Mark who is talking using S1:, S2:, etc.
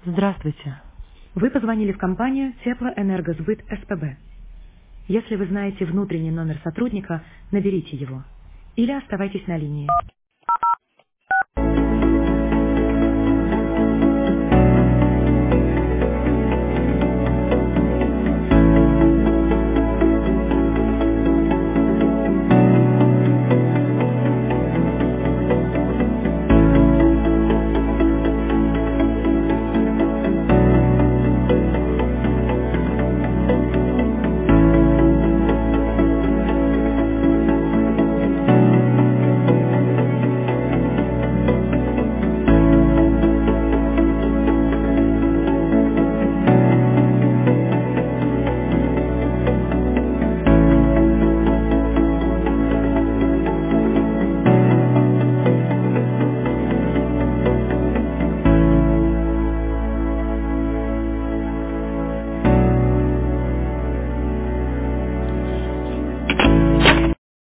S1: Здравствуйте. Вы позвонили в компанию Теплоэнергосбыт СПБ. Если вы знаете внутренний номер сотрудника, наберите его или оставайтесь на линии.